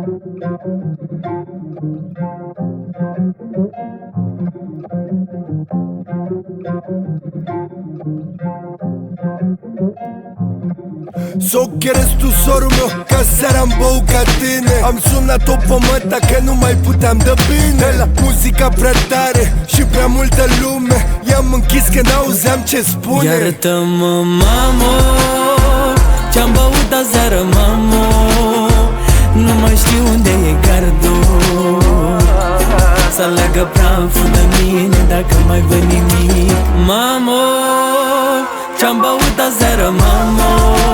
So quieres tu sorul meu, ca seara am băut ca tine. Am sunat-o pe măta că nu mai puteam de bine. La muzica prea tare și prea multă lume, i-am închis că n-auzeam ce spune. Iartă-mă, mamo, ce-am băut aseară, mamo. Nu mai știu unde e gardul. Să aleagă praful de mine dacă mai văd nimic. Mamo, ce-am băut aseară, mamo.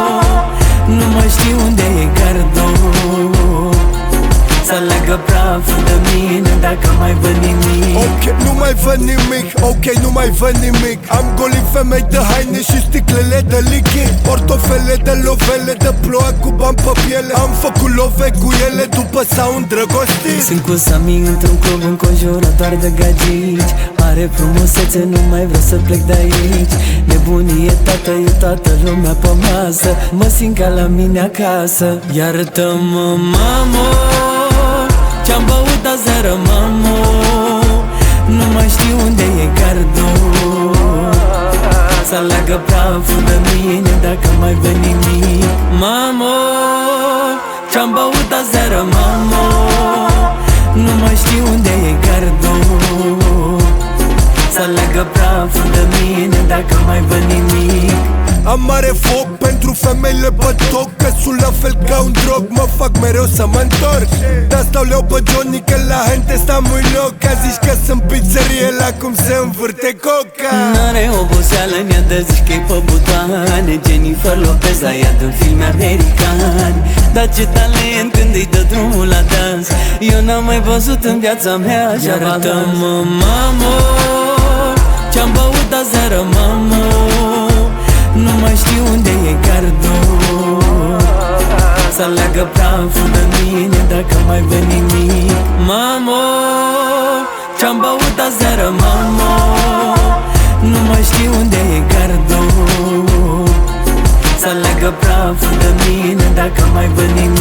Nu mai știu unde e gardul. Să aleagă praful de mine dacă mai văd nimic. Ok, nu mai văd nimic, ok, nu mai văd nimic. Am golit femei de haine și sticlele de lichid, portofele de lovele de ploua cu bani pe piele. Am făcut love cu ele după s-au îndrăgostit. Sunt cu Sami într-un club înconjurat doar de gagici. Are frumusețe, nu mai vreau să plec de aici. Nebunie, tată, e toată lumea pe masă. Mă simt ca la mine acasă. Iartă-mă, mamo, ce-am băut aseară, mamo. Nu mai știu unde e gardul. Să aleagă praful de mine dacă mai văd nimic. Mamo, ce-am băut aseară, mamo. Nu mai știu unde e gardul. Să aleagă praful de mine dacă mai văd nimic. Am mare foc pentru femeile pe toc, că sunt la fel ca un drog, mă fac mereu să mă întorc. Dar stau leu pe Johnny că la gente stau mui loc. Ca zici că sunt pizzerie la cum se învârte coca. N-are oboseală, ne-a de zici că-i pe butoane. Jennifer Lopez, aia din filme americani. Dar ce talent când îi dă drumul la dans. Eu n-am mai văzut în viața mea așa. Iartă-mă, mamo, ce-am băut aseară, mamo. Nu mai știu unde e gardul. Să aleagă praful de mine dacă mai văd nimic. Mamo, ce-am băut aseară, mamo. Nu mai știu unde e gardul. Să aleagă praful de mine dacă mai văd nimic.